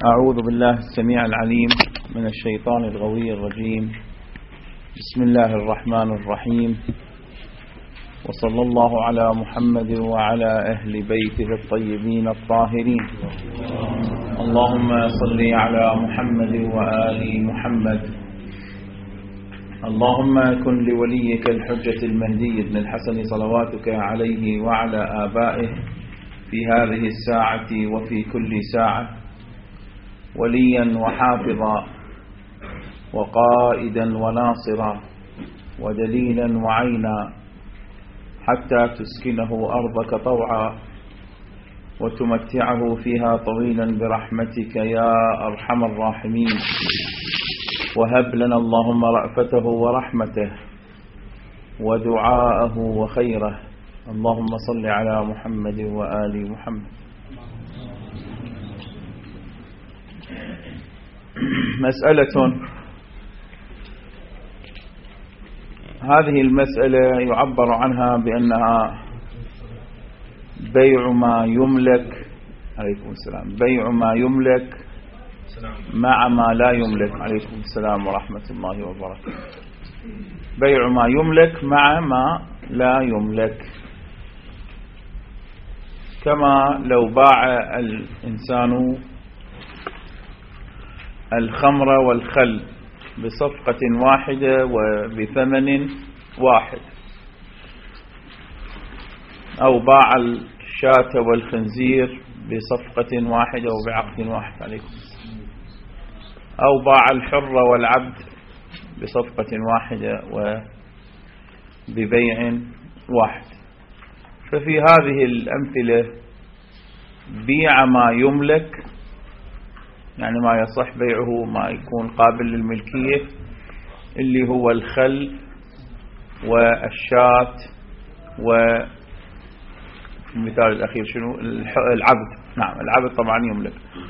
أعوذ بالله السميع العليم من الشيطان الغوي الرجيم. بسم الله الرحمن الرحيم، وصلى الله على محمد وعلى أهل بيته الطيبين الطاهرين. اللهم صل على محمد وآل محمد. اللهم كن لوليك الحجة المهدي بن الحسن صلواتك عليه وعلى آبائه في هذه الساعة وفي كل ساعة وليا وحافظا وقائدا وناصرا ودليلا وعينا، حتى تسكنه أرضك طوعا وتمتعه فيها طويلا برحمتك يا أرحم الراحمين. وهب لنا اللهم رأفته ورحمته ودعاءه وخيره. اللهم صل على محمد وآل محمد. مسألة، هذه المسألة يعبر عنها بأنها بيع ما يملك، عليكم السلام، بيع ما يملك مع ما لا يملك، عليكم السلام ورحمة الله وبركاته. بيع ما يملك مع ما لا يملك، كما لو باع الإنسان الخمر والخل بصفقة واحدة وبثمن واحد، أو باع الشاة والخنزير بصفقة واحدة وبعقد واحد، عليكم، أو باع الحر والعبد بصفقة واحدة وببيع واحد. ففي هذه الأمثلة بيع ما يملك، يعني ما يصح بيعه، ما يكون قابل للملكية، اللي هو الخل والشاة والمثال الأخير شنو؟ العبد. نعم، العبد طبعا يملك.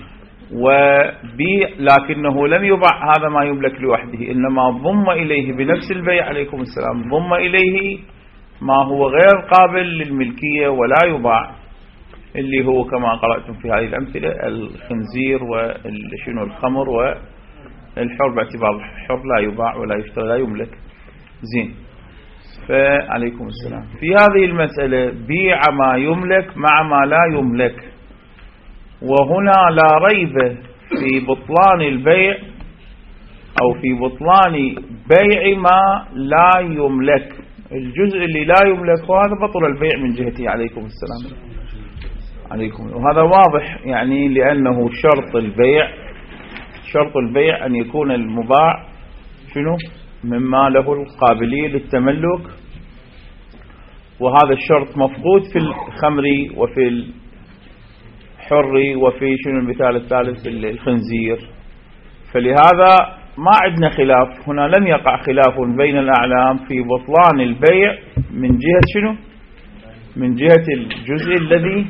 وبيع لكنه لم يباع هذا ما يملك لوحده، إنما ضم إليه بنفس البيع، عليكم السلام، ضم إليه ما هو غير قابل للملكية ولا يباع، اللي هو كما قرأتم في هذه الأمثلة الخنزير والشنو الخمر والحر، باعتبار الحر لا يباع ولا يشترى لا يملك. زين، فعليكم السلام. في هذه المسألة بيع ما يملك مع ما لا يملك، وهنا لا ريب في بطلان البيع أو في بطلان بيع ما لا يملك. الجزء اللي لا يملك هذا بطل البيع من جهته، عليكم السلام عليكم. وهذا واضح يعني، لأنه شرط البيع أن يكون المباع شنو مما له القابلية للتملك، وهذا الشرط مفقود في الخمر وفي الحر وفي شنو المثال الثالث في الخنزير. فلهذا ما عندنا خلاف هنا، لم يقع خلاف بين الأعلام في بطلان البيع من جهة شنو؟ من جهة الجزء الذي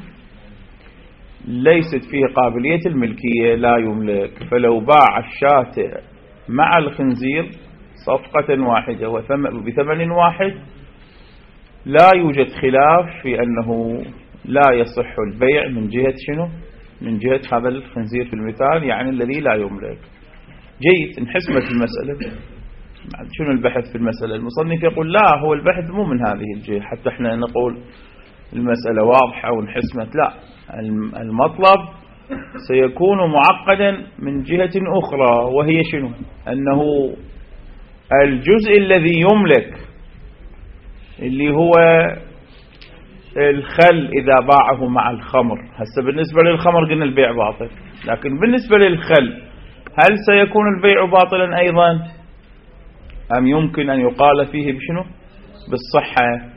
ليست فيه قابلية الملكية لا يملك. فلو باع الشاة مع الخنزير صفقة واحدة وبثمن واحد لا يوجد خلاف في أنه لا يصح البيع من جهة شنو؟ من جهة هذا الخنزير في المثال، يعني الذي لا يملك. جيد، انحسمت المسألة. شنو البحث في المسألة؟ المصنف يقول لا، هو البحث مو من هذه الجهة حتى احنا نقول المسألة واضحة وانحسمت، لا، المطلب سيكون معقدا من جهة أخرى، وهي شنو؟ أنه الجزء الذي يملك اللي هو الخل إذا باعه مع الخمر، هسه بالنسبة للخمر قلنا البيع باطل، لكن بالنسبة للخل هل سيكون البيع باطلا أيضا، أم يمكن أن يقال فيه بشنو؟ بالصحة.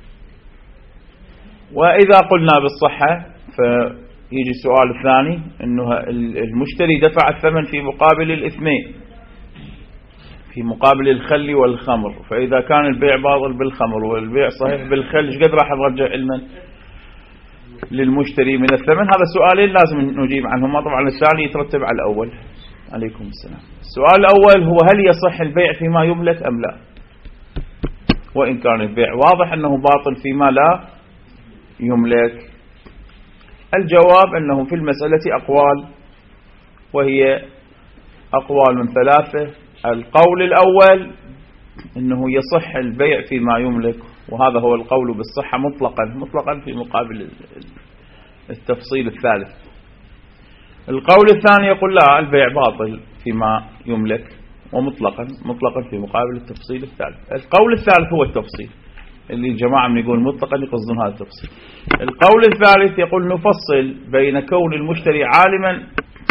وإذا قلنا بالصحة فيجي السؤال الثاني، أنه المشتري دفع الثمن في مقابل الاثنين، في مقابل الخل والخمر، فإذا كان البيع باطل بالخمر والبيع صحيح بالخل، ايش قد راح نرجع علما للمشتري من الثمن؟ هذا سؤالين لازم نجيب عنهما، طبعا الثاني يترتب على الأول، عليكم السلام. السؤال الأول هو هل يصح البيع فيما يملك أم لا؟ وإن كان البيع واضح أنه باطل فيما لا يملك. الجواب أنه في المسألة أقوال، وهي أقوال من ثلاثة. القول الأول أنه يصح البيع فيما يملك، وهذا هو القول بالصحة مطلقا في مقابل التفصيل الثالث. القول الثاني يقول لا، البيع باطل فيما يملك ومطلقا في مقابل التفصيل الثالث. القول الثالث هو التفصيل، اللي الجماعة من يقول مطلقا يقصدون هذا التفصيل. القول الثالث يقول نفصل بين كون المشتري عالما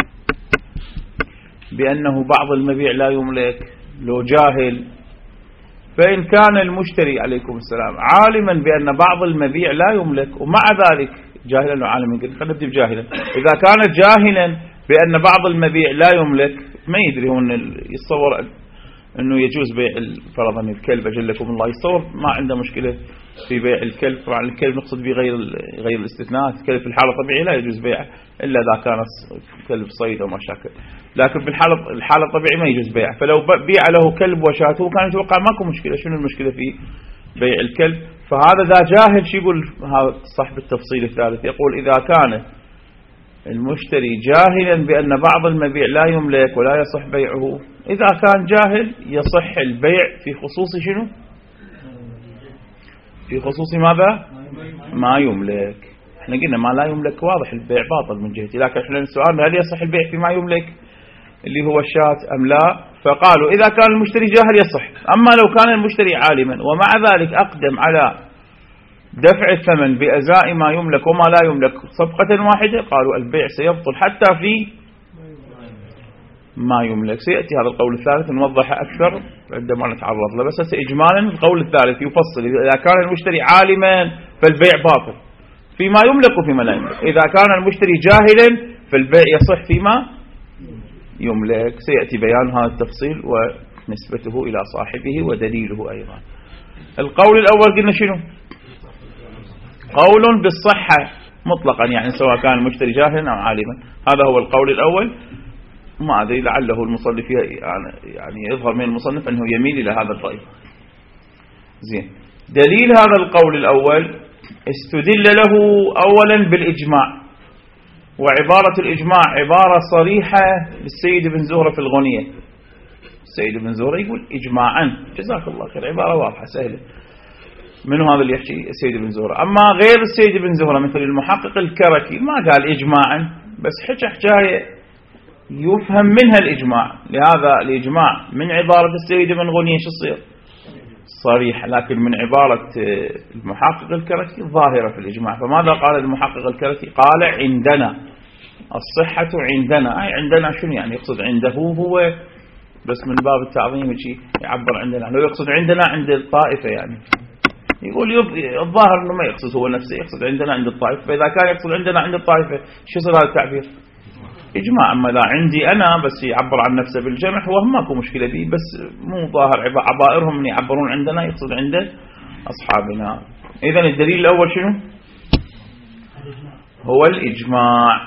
بأنه بعض المبيع لا يملك لو جاهل، فإن كان المشتري عليكم السلام عالما بأن بعض المبيع لا يملك ومع ذلك جاهلا وعالما، خلينا نبدأ بجاهلا. إذا كان جاهلا بأن بعض المبيع لا يملك، ما يدري هو يتصور أنه يجوز بيع فرضا الكلب أجلكم الله، يتصور ما عنده مشكلة في بيع الكلب. طبعا الكلب نقصد به غير الاستثناء، الكلب في الحالة الطبيعية لا يجوز بيعه إلا إذا كان كلب صيد أو مشاكل، لكن في الحالة الطبيعية ما يجوز بيعه. فلو بيع له كلب وشاته كان يتوقع ماكو مشكلة، شنو المشكلة في بيع الكلب؟ فهذا ذا جاهل شو يقول هذا صاحب التفصيل الثالث؟ يقول إذا كان المشتري جاهلا بأن بعض المبيع لا يملك ولا يصح بيعه، إذا كان جاهل يصح البيع في خصوص شنو؟ في خصوص ماذا؟ ما يملك. احنا قلنا ما لا يملك واضح البيع باطل من جهتي، لكن احنا السؤال هل يصح البيع فيما يملك اللي هو الشاة أم لا؟ فقالوا إذا كان المشتري جاهل يصح، أما لو كان المشتري عالما ومع ذلك أقدم على دفع الثمن بأزاء ما يملك وما لا يملك صفقة واحدة، قالوا البيع سيبطل حتى في ما يملك. سيأتي هذا القول الثالث نوضح أكثر عندما نتعرض له، بس إجمالا القول الثالث يفصل إذا كان المشتري عالما فالبيع باطل فيما يملك وفيما لا يملك، إذا كان المشتري جاهلا فالبيع يصح فيما يملك. سيأتي بيان هذا التفصيل ونسبته إلى صاحبه ودليله أيضا. القول الأول قلنا شنو؟ قول بالصحة مطلقا، يعني سواء كان المشتري جاهلا أو عالما، هذا هو القول الأول. ما أدري لعله المصنف يعني يظهر من المصنف أنه يميل إلى هذا الرأي. زين، دليل هذا القول الأول استدل له أولا بالإجماع، وعبارة الإجماع عبارة صريحة للسيد بن زهرة في الغنية. السيد بن زهرة يقول إجماعا، جزاك الله خير، عبارة واضحة سهلة. منه هذا اللي يحكي السيد بن زهرة. أما غير السيد بن زهرة مثل المحقق الكركي ما قال إجماعا، بس حكاية يفهم منها الإجماع. لهذا الإجماع من عبارة السيد بن غنية شو تصير؟ صريح، لكن من عبارة المحقق الكركي ظاهرة في الإجماع. فماذا قال المحقق الكركي؟ قال عندنا الصحة عندنا. أي عندنا شنو يعني؟ يقصد عنده هو بس من باب التعظيم شيء يعبر عندنا، لو يقصد عندنا عند الطائفة يعني يقول الظاهر أنه ما يقصد هو نفسه، يقصد عندنا عند الطائفة. فإذا كان يقصد عندنا عند الطائفة شو يصير هذا التعبير؟ إجماع. أما لا عندي أنا بس يعبر عن نفسه بالجمع هو ماكو مشكلة به، بس مو ظاهر عبائرهم من يعبرون عندنا يقصد عند أصحابنا. إذن الدليل الأول شنو؟ هو الإجماع.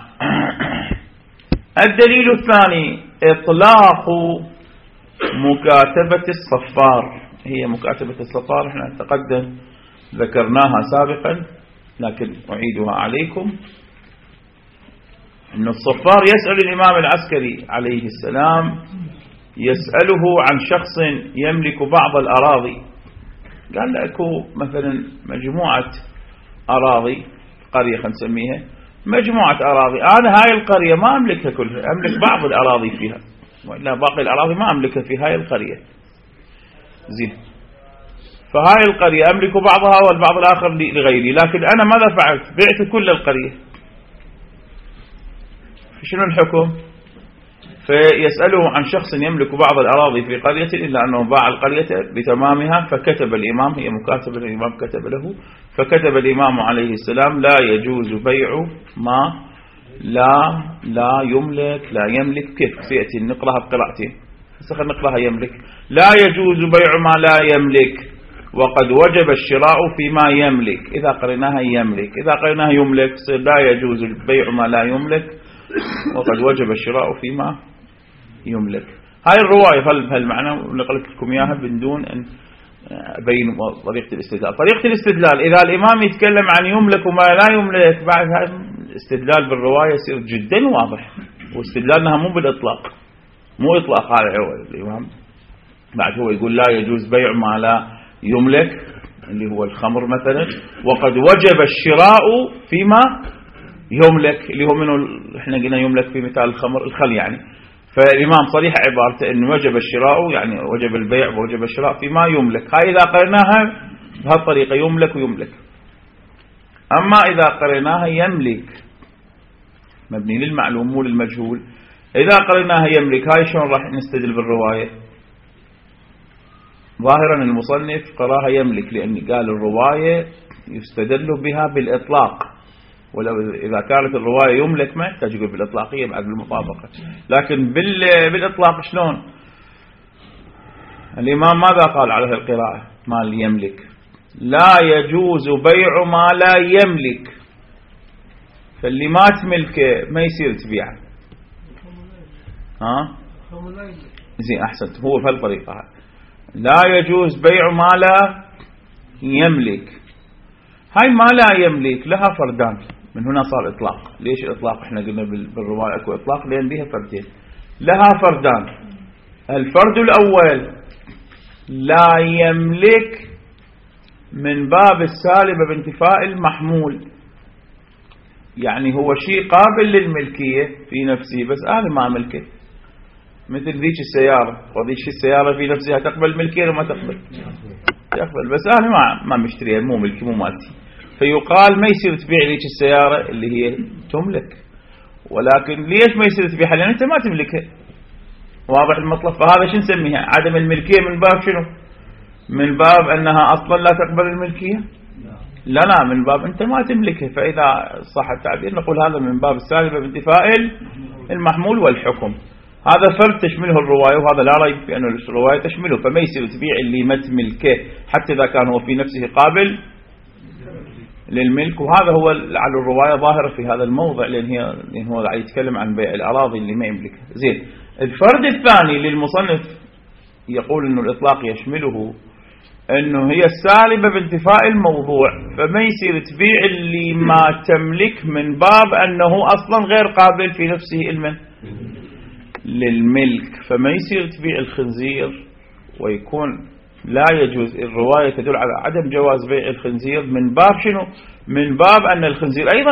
الدليل الثاني إطلاق مكاتبة الصفار. هي مكاتبة الصفار احنا تقدم ذكرناها سابقا لكن أعيدها عليكم. أن الصفار يسأل الإمام العسكري عليه السلام، يسأله عن شخص يملك بعض الأراضي. قال لكو مثلا مجموعة أراضي، قرية خلينا نسميها مجموعة أراضي، أنا هاي القرية ما أملكها كلها، أملك بعض الأراضي فيها، وإلا باقي الأراضي ما أملكها في هاي القرية. زين، فهاي القرية أملك بعضها والبعض الآخر لغيري، لكن أنا ماذا فعلت؟ بعت كل القرية. شنو الحكم؟ فيسأله عن شخص يملك بعض الأراضي في قرية إلا أنه باع القرية بتمامها، فكتب الإمام، هي مكاتبة الإمام كتب له، فكتب الإمام عليه السلام لا يجوز بيع ما لا يملك. لا يملك كيف سيأتي نقرأها بقراءتين، خلينا نقرأها يملك. لا يجوز بيع ما لا يملك وقد وجب الشراء فيما يملك. إذا قرناها يملك، إذا قرناها يملك لا يجوز البيع ما لا يملك وقد وجب الشراء فيما يملك. هاي الرواية هالمعنى نقلت لكم إياها بدون أن أبين طريقة الاستدلال. طريقة الاستدلال إذا الإمام يتكلم عن يملك وما لا يملك، بعد هذا الاستدلال بالرواية يصير جدا واضح. واستدلالها مو بالإطلاق، مو إطلاق على الإمام. بعد هو يقول لا يجوز بيع ما لا يملك اللي هو الخمر مثلا، وقد وجب الشراء فيما يملك اللي هو منه احنا قلنا يملك في مثال الخمر الخل يعني. فالإمام صريح عبارته أنه وجب الشراء يعني وجب البيع ووجب الشراء فيما يملك. هاي إذا قرناها بهالطريقة يملك ويملك. أما إذا قرناها يملك مبني للمعلوم مو للمجهول، إذا قرناها يملك هاي شلون راح نستدل بالرواية؟ ظاهرا المصنف قراها يملك لأن قال الرواية يستدل بها بالإطلاق، ولو إذا كانت الرواية يملك ما يحتاج يقول بالإطلاقية بعد بالمطابقة. لكن بالإطلاق شلون؟ الإمام ماذا قال على القراءة مال يملك؟ لا يجوز بيع ما لا يملك، فاللي ما تملكه ما يصير تبيعه. زين أحسنت، هو في الطريقة لا يجوز بيع ما لا يملك. هاي ما لا يملك لها فردان، من هنا صار إطلاق. ليش الإطلاق؟ احنا قلنا بالرواية اكو إطلاق لأن بها فردين، لها فردان. الفرد الأول لا يملك من باب السالبة بانتفاء المحمول، يعني هو شيء قابل للملكية في نفسه بس أنا ما ملكه، مثل ذيك السيارة، وذيك السيارة في نفسها تقبل الملكية وما تقبل؟ تقبل، بس أنا ما مشتريها، مو ملكي مو مالتي. فيقال ما يصير تبيع ذيك السيارة اللي هي تملك. ولكن ليش ما يصير تبيعها؟ لأن أنت ما تملكها، واضح المطلب. فهذا شو نسميها؟ عدم الملكية من باب شنو؟ من باب أنها أصلا لا تقبل الملكية؟ لا من باب أنت ما تملكه. فإذا صح التعبير نقول هذا من باب السالبة بانتفاء المحمول والحكم. هذا فرد تشمله الرواية، وهذا لا ريب في أن الرواية تشمله. فما يصير تبيع اللي ما تملكه حتى إذا كان هو في نفسه قابل للملك. وهذا هو على الرواية ظاهرة في هذا الموضع، لأن هو يتكلم عن بيع الأراضي اللي ما يملكها. زين، الفرد الثاني للمصنف يقول أنه الإطلاق يشمله أنه هي السالبة بانتفاء الموضوع. فما يصير تبيع اللي ما تملك من باب أنه أصلا غير قابل في نفسه للملك. فما يصير تبيع الخنزير ويكون لا يجوز. الرواية تدل على عدم جواز بيع الخنزير من باب شنو؟ من باب أن الخنزير أيضا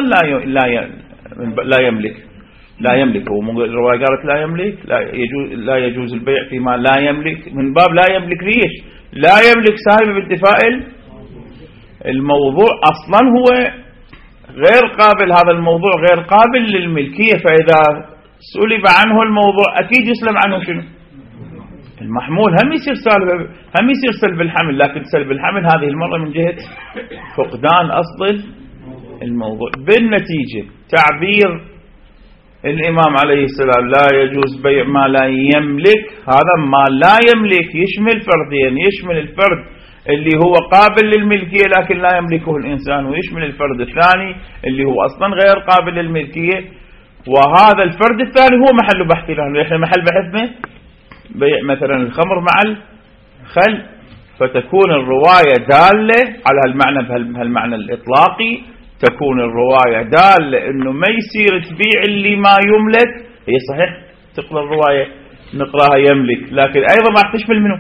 لا يملك. الرواية قالت لا يملك، لا يجوز البيع فيما لا يملك، من باب لا يملك. ليش؟ لا يملك سالبة بانتفاء الموضوع، أصلا هو غير قابل، هذا الموضوع غير قابل للملكية. فإذا سلب عنه الموضوع أكيد يسلم عنه شنو؟ المحمول. هم يصير سلب الحمل، لكن سلب الحمل هذه المرة من جهة فقدان أصل الموضوع. بالنتيجة تعبير الإمام عليه السلام لا يجوز بيع ما لا يملك، هذا ما لا يملك يشمل فردين، يشمل الفرد اللي هو قابل للملكية لكن لا يملكه الإنسان، ويشمل الفرد الثاني اللي هو أصلا غير قابل للملكية. وهذا الفرد الثاني هو محل بحث له. إحنا محل بحثنا بيع مثلا الخمر مع الخل، فتكون الرواية دالة على المعنى بهالمعنى الإطلاقي. تكون الرواية دالة إنه ما يصير تبيع اللي ما يملك. هي صحيح تقرأ الرواية نقراها يملك، لكن أيضا ما تشمل منه.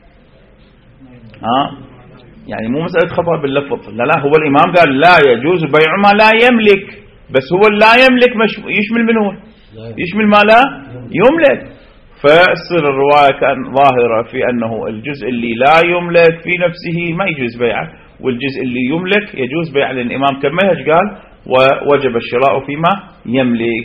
يعني مو مسألة خطأ باللفظ، لا هو الإمام قال لا يجوز بيع ما لا يملك، بس هو لا يملك يشمل منه، يشمل ما لا يملك. فتصير الرواية كان ظاهرة في أنه الجزء اللي لا يملك في نفسه ما يجوز بيعه، والجزء اللي يملك يجوز بيعه. لأن الإمام كملها قال ووجب الشراء فيما يملك.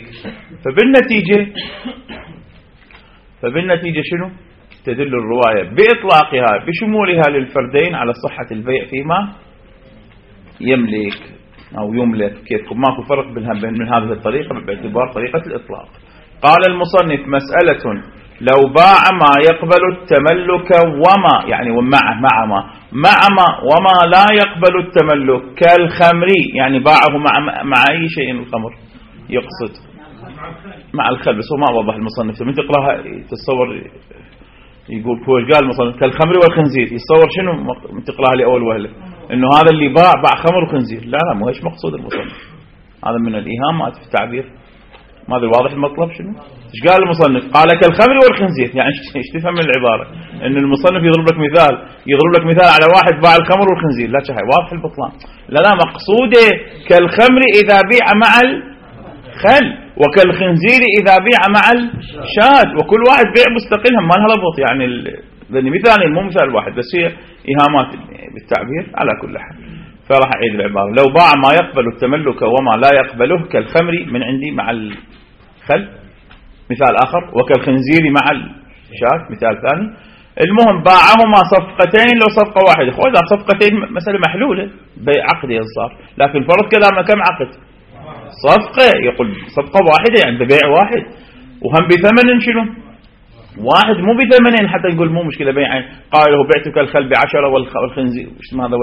فبالنتيجة شنو؟ تدل الرواية بإطلاقها بشمولها للفردين على صحة البيع فيما يملك أو يملك. كيف ماكو فرق من هذه الطريقة باعتبار طريقة الإطلاق. قال المصنف مسألة لو باع ما يقبل التملك وما يعني مع ما وما لا يقبل التملك كالخمر، يعني باعه مع أي شيء الخمر يقصد مع الخل، بس هو ما وضح المصنف. من تقراها تتصور يقول هو قال المصنف كالخمر والخنزير، يتصور شنو من تقراها لأول وهلة إنه هذا اللي باع خمر وخنزير. لا مو هيش مقصود المصنف. هذا من الإيهامات في تعبير ما ادري واضح المطلب شنو؟ ايش قال المصنف؟ قال كالخمر والخنزير. يعني ايش تفهم من العباره؟ ان المصنف يضرب لك مثال على واحد باع الخمر والخنزير، لا شيء واضح البطلان. لا مقصوده كالخمر اذا بيع مع الخل، وكالخنزير اذا بيع مع الشاة، وكل واحد بيع مستقلها ما لها ربط. يعني لان مثالين مو مثال واحد، بس هي ايهامات بالتعبير على كل حال. فراح أعيد العبارة: لو باع ما يقبل التملك وما لا يقبله كالخمر من عندي مع الخل مثال آخر، وكالخنزير مع الشاة مثال ثاني. المهم باعهما صفقتين لو صفقة واحدة. خذها صفقتين مسألة محلولة، بيع عقد صار، لكن فرض كلامنا كم عقد؟ صفقة. يقول صفقة واحدة يعني ببيع واحد، وهم بثمن شنو واحد، مو بثمنين حتى نقول مو مشكلة بيعين. قال له بعتك الخل ب10 والخنزير هذا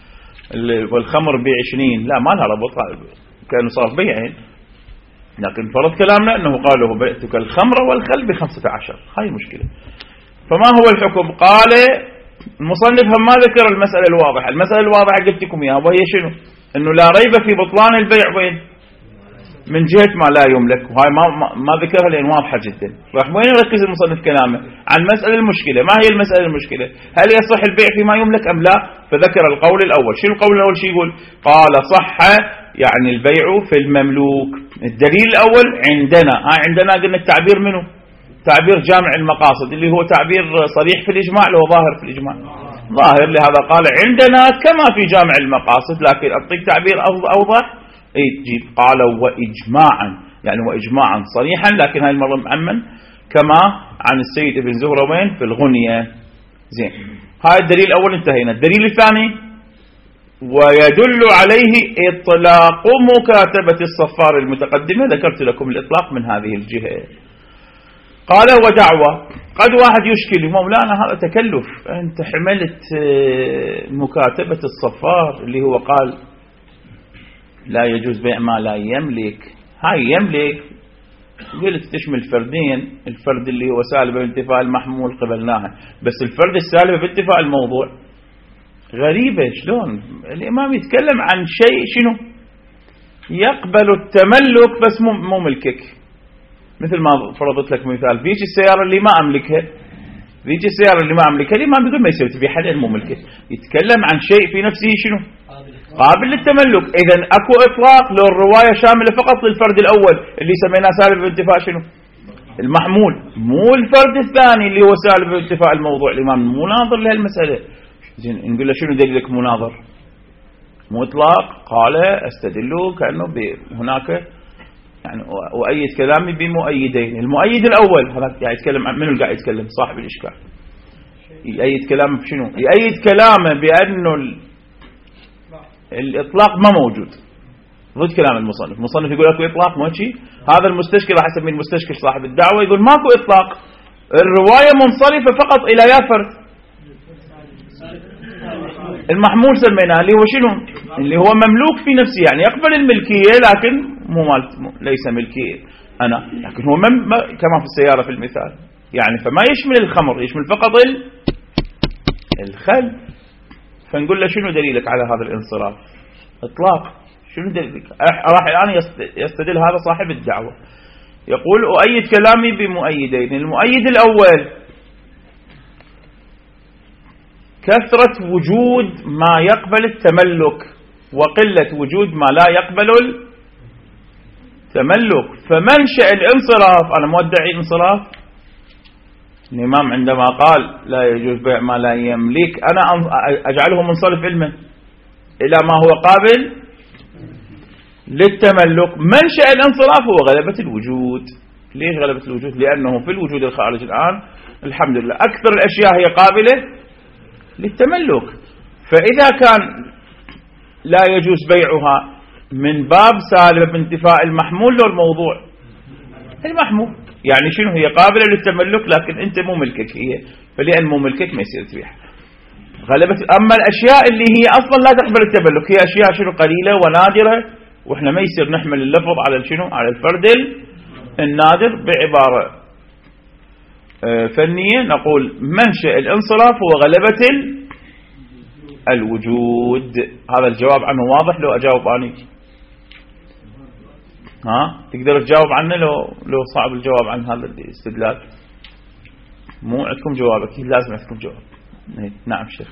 والخمر ب20، لا ما لها ربط، كانوا صار بيعين. لكن فرض كلامنا أنه قال له بعتك الخمر والخل ب15، هاي مشكلة. فما هو الحكم؟ قال المصنف هم ما ذكر المسألة الواضحة. المسألة الواضحة قلت لكم إياها، وهي شنو؟ أنه لا ريب في بطلان البيع وين؟ من جهة ما لا يملك، وهاي ما ذكرها لأن واضحة جدا. وين يركز المصنف كلامه؟ عن مسألة المشكلة. ما هي المسألة المشكلة؟ هل يصح البيع فيما يملك أم لا؟ فذكر القول الأول. شو القول الأول؟ شو يقول؟ قال صح يعني البيع في المملوك. الدليل الأول عندنا قلنا التعبير منه تعبير جامع المقاصد، اللي هو تعبير صريح في الإجماع، اللي هو ظاهر في الإجماع، ظاهر. لهذا قال عندنا كما في جامع المقاصد، لكن أعطيك تعبير أوضح. تجيب قال وإجماعا، يعني وإجماعا صريحا، لكن هاي المرة معمن كما عن السيد ابن زهروين في الغنية. زين، هاي الدليل الأول انتهينا. الدليل الثاني: ويدل عليه إطلاق مكاتبة الصفار المتقدمة. ذكرت لكم الإطلاق من هذه الجهة. قال ودعوة. قد واحد يشكل: مولانا هذا تكلف، أنت حملت مكاتبة الصفار اللي هو قال لا يجوز بيع ما لا يملك. هاي يملك قلت تشمل فردين، الفرد اللي هو سالب بانتفاء المحمول قبلناها، بس الفرد السالب بانتفاء الموضوع غريبة. شلون الإمام يتكلم عن شيء شنو يقبل التملك بس مو ملكك؟ مثل ما فرضت لك مثال، فيك السيارة اللي ما أملكها، الإمام يقول ما يصير تبيع حد مو ملكه. يتكلم عن شيء في نفسه شنو قابل للتملك. إذن أكو إطلاق لو الرواية شاملة فقط للفرد الأول اللي سميناه سالب بانتفاء شنو المحمول، مو الفرد الثاني اللي هو سالب بانتفاء الموضوع. الإمام مو ناظر لهالمسألة. زين، نقول له شنو دليلك مو ناظر؟ مو إطلاق. قال استدل كأنه هناك يعني وأيد كلامي بمؤيدين. المؤيد الأول هذا قاعد يتكلم عن منو؟ قاعد يتكلم صاحب الإشكال. يأيد كلامه بشنو؟ يأيد كلامه بأنه الإطلاق ما موجود، ضد كلام المصنف يقول اكو إطلاق ما شيء. هذا المستشكل راح يسميه المستشكل صاحب الدعوة، يقول ماكو إطلاق، الرواية منصرفة فقط إلى يا فرد. المحمول سميناه اللي هو شنو؟ اللي هو مملوك في نفسه، يعني يقبل الملكية لكن ليس ملكية أنا، لكن هو كما في السيارة في المثال. يعني فما يشمل الخمر، يشمل فقط الخل. فنقول له شنو دليلك على هذا الانصراف؟ إطلاق. شنو دليلك؟ راح الآن يستدل هذا صاحب الدعوة، يقول أؤيد كلامي بمؤيدين. المؤيد الأول: كثرة وجود ما يقبل التملك وقلة وجود ما لا يقبل التملك. فمنشأ الانصراف، أنا مودعي انصراف الإمام عندما قال لا يجوز بيع ما لا يملك، أنا أجعله منصرف علما إلى ما هو قابل للتملك. منشأ الانصراف هو غلبة الوجود. ليش غلبة الوجود؟ لأنه في الوجود الخارج الآن الحمد لله أكثر الأشياء هي قابلة للتملك. فإذا كان لا يجوز بيعها من باب سالب بانتفاء المحمول لو الموضوع المحمول، يعني شنو؟ هي قابلة للتملك لكن أنت مو ملكك هي، فلأن مو ملكك ما يصير تبيعها. غلبة. أما الأشياء اللي هي أصلا لا تقبل التملك هي أشياء شنو قليلة ونادرة، وإحنا ما يصير نحمل اللفظ على شنو؟ على الفرد النادر. بعبارة فنية نقول منشأ الانصراف هو غلبة الوجود. هذا الجواب عنه واضح لو أجاوب أنا؟ تقدر تجاوب عنه لو صعب الجواب عن هذا الاستدلال؟ مو عندكم جواب، أكيد لازم عندكم جواب. نعم شيخ.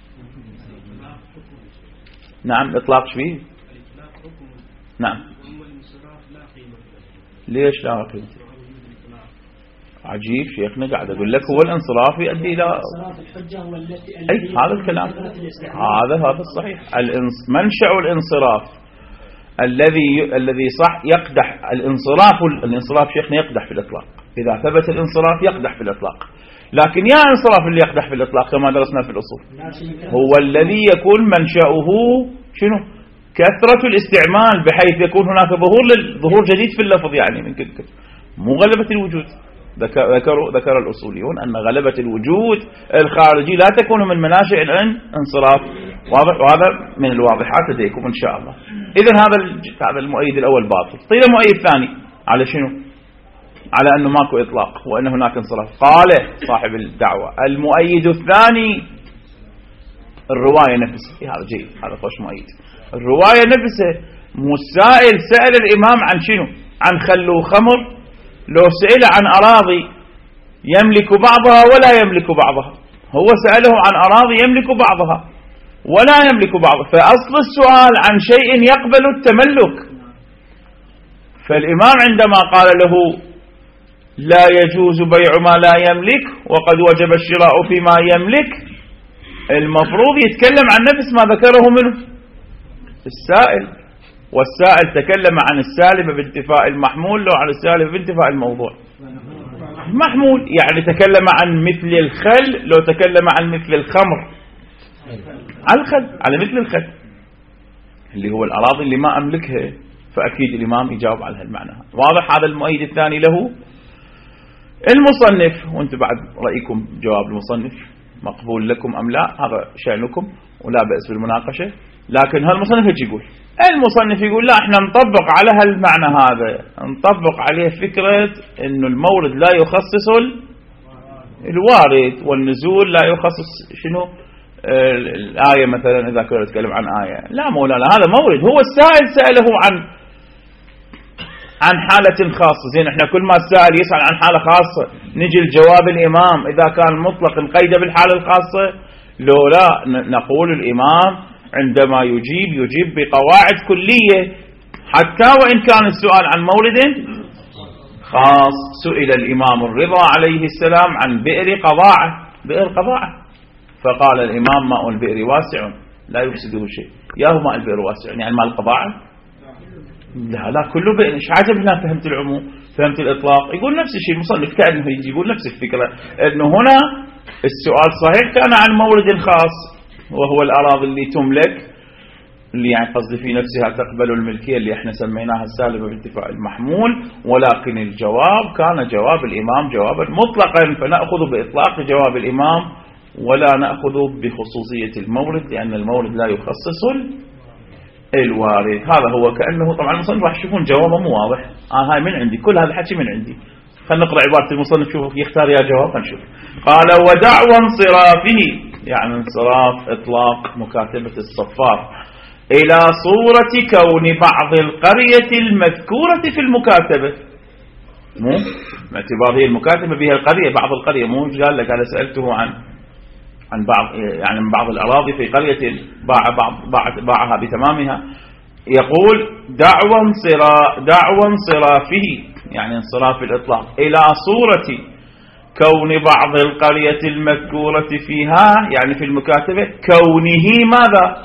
نعم إطلاق شبيه. نعم. ليش لا قيمة؟ عجيب شيخنا، قاعد أقول لك هو الانصراف يؤدي إلى أي هذا الكلام، هذا الصحيح. منشأ الانصراف الذي صح يقدح الانصراف شيخنا يقدح في الإطلاق. إذا ثبت الانصراف يقدح في الإطلاق، لكن يا انصراف اللي يقدح في الإطلاق كما درسنا في الأصول هو الذي يكون منشأه شنو؟ كثرة الاستعمال، بحيث يكون هناك ظهور جديد في اللفظ، يعني من كذب مو غلبة الوجود. ذكر الأصوليون أن غلبة الوجود الخارجي لا تكون من مناشئ الانصراف. واضح، وهذا من الواضحات لديكم إن شاء الله. إذن هذا المؤيد الأول باطل. طيب المؤيد الثاني على شنو؟ على أنه ماكو إطلاق وأن هناك انصراف. قال صاحب الدعوة المؤيد الثاني الرواية نفسها. هذا جيد، هذا خوش مؤيد. الرواية نفسها مسائل سأل الإمام عن شنو؟ عن خل وخمر. لو سئل عن أراضي يملك بعضها ولا يملك بعضها، هو سأله عن أراضي يملك بعضها ولا يملك بعضها، فأصل السؤال عن شيء يقبل التملك. فالإمام عندما قال له لا يجوز بيع ما لا يملك وقد وجب الشراء فيما يملك، المفروض يتكلم عن نفس ما ذكره منه السائل، والسائل تكلم عن السالب بانتفاء المحمول لو عن السالب بانتفاء الموضوع. محمول يعني تكلم عن مثل الخل لو تكلم عن مثل الخمر، على الخل، على مثل الخل اللي هو الأراضي اللي ما أملكها، فأكيد الإمام يجاوب على هالمعنى. واضح؟ هذا المؤيد الثاني له. المصنف، وانتم بعد رأيكم جواب المصنف مقبول لكم أم لا، هذا شأنكم ولا بأس بالمناقشة. لكن هالمصنف ايش يقول؟ المصنف يقول لا، احنا نطبق على هالمعنى هذا، نطبق عليه فكرة انه المورد لا يخصص الوارد، والنزول لا يخصص شنو الآية. مثلا إذا كنا نتكلم عن آية، لا مولانا هذا مورد، هو السائل سأله عن حالة خاصة. زين، احنا كل ما السائل يسأل عن حالة خاصة نجي الجواب الإمام إذا كان مطلق نقيد بالحالة الخاصة، لو لا نقول الإمام عندما يجيب بقواعد كلية، حتى وإن كان السؤال عن مورد خاص. سئل الإمام الرضا عليه السلام عن بئر قضاعة، فقال الإمام ماء البئر واسع لا يفسده شيء. ياهو ماء البئر واسع يعني ماء القضاعة؟ لا كله بئر. ايش عجبنا فهمت العموم، فهمت الإطلاق. يقول نفس الشيء المصنف، كأنه يجي يقول نفس الفكرة، أنه هنا السؤال صحيح كان عن مورد خاص وهو الأراضي اللي تملك، اللي يعني قصدي في نفسها تقبل الملكية، اللي احنا سميناها السالبة بانتفاء المحمول. ولكن الجواب كان جواب الإمام جوابا مطلقا، فنأخذ بإطلاق جواب الإمام ولا نأخذ بخصوصية المورد، لأن المورد لا يخصص الوارد. هذا هو. كأنه طبعا المصنف راح تشوفون جوابه مو واضح. هاي من عندي، كل هذا الحكي من عندي. خلينا نقرأ عبارة المصنف شوفوا يختار يا جواب. خلينا نشوف. قال ودعوى انصرافه، يعني انصراف إطلاق مكاتبة الصفار إلى صورة كون بعض القرية المذكورة في المكاتبة. مو باعتبار هي المكاتبة بها القرية، بعض القرية، مو قال لك أنا سألته عن بعض، يعني من بعض الأراضي في قرية باعها بتمامها. يقول دعوى انصرافه، يعني انصراف الإطلاق إلى صورة كون بعض القرية المذكورة فيها، يعني في المكاتبة، كونه ماذا؟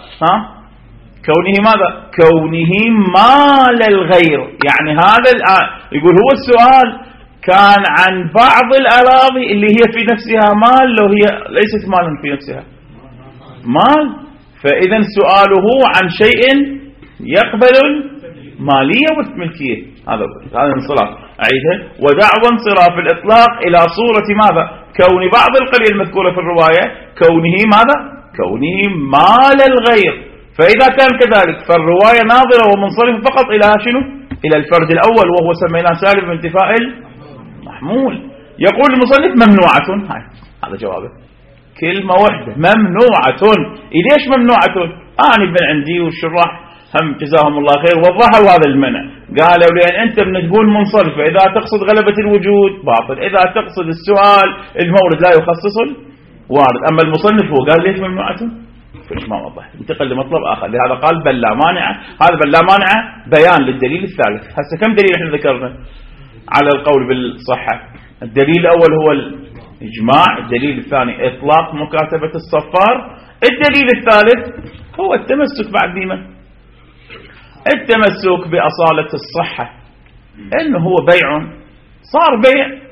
كونه مال الغير. يعني هذا الآن يقول هو السؤال كان عن بعض الأراضي اللي هي في نفسها مال، لو هي ليست مالا في نفسها مال، فإذا سؤاله عن شيء يقبل المالية والملكية. هذا انصراف. أعيدها. ودعوى انصراف الإطلاق إلى صورة ماذا؟ كون بعض القرية المذكورة في الرواية كونه ماذا؟ كونه مال الغير. فإذا كان كذلك فالرواية ناظرة ومنصرفة فقط إلى شنو؟ إلى الفرد الأول، وهو سميناه سالب بانتفاء المحمول. يقول المصنف ممنوعة. هذا جوابه، كلمة واحدة، ممنوعة. ليش ممنوعة؟ أنا ابن عندي والشراح هم جزاهم الله خير وضحوا هذا المنع. قالوا لأن أنت من تقول منصرفة إذا تقصد غلبة الوجود باطل، إذا تقصد السؤال المورد لا يخصص الوارد. أما المصنف هو قال ليش ممنوعة؟ فإيش ما وضح، انتقل لمطلب آخر، لهذا قال بل لا مانع. هذا بل لا مانع بيان للدليل الثالث. هسه كم دليل احنا ذكرنا على القول بالصحة؟ الدليل الأول هو الإجماع، الدليل الثاني إطلاق مكاتبة الصفار، الدليل الثالث هو التمسك بعد ديما، التمسك بأصالة الصحة، إنه هو بيع صار بيع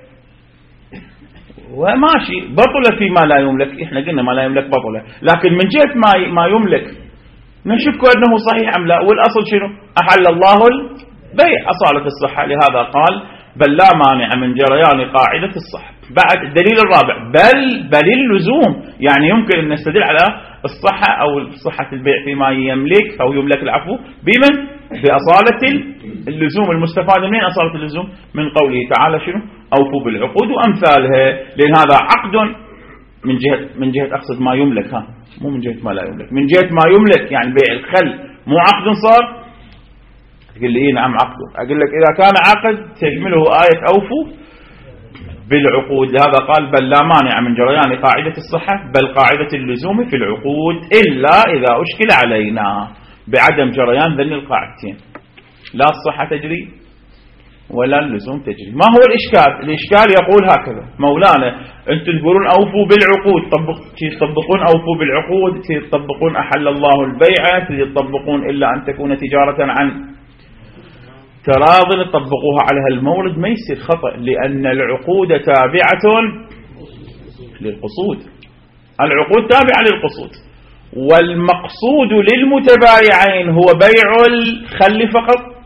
وماشي، بطل فيما لا يملك. إحنا قلنا ما لا يملك بطله، لكن من جهة ما يملك نشك أنه صحيح أم لا، والأصل شنو؟ أحل الله البيع أصالة الصحة. لهذا قال بل لا مانع من جريان قاعدة الصحة. بعد الدليل الرابع بل اللزوم، يعني يمكن أن نستدل على الصحة أو صحة البيع فيما يملك أو يملك العفو بمن؟ بأصالة اللزوم. المستفاد من أصالة اللزوم؟ من قوله تعالى شنو؟ أوفوا بالعقود وأمثالها. لأن هذا عقد من جهة أقصد ما يملك، مو من جهة ما لا يملك، من جهة ما يملك، يعني بيع الخل مو عقد صار؟ تقول لي نعم عقد. أقول لك إذا كان عقد تشمله آية أوفوا بالعقود. لهذا قال بل لا مانع من جريان قاعدة الصحة بل قاعدة اللزوم في العقود إلا إذا أشكل علينا بعدم جريان ذن القاعدتين، لا الصحة تجري ولا اللزوم تجري. ما هو الإشكال؟ الإشكال يقول هكذا مولانا أنتم تقولون أوفوا بالعقود، تطبقون أوفوا بالعقود، تطبقون أحل الله البيع، تطبقون إلا أن تكون تجارة عن تراض تطبقوها على هالمورد. ما يصير خطأ، لأن العقود تابعة للقصود، العقود تابعة للقصود، والمقصود للمتبايعين هو بيع الخل فقط؟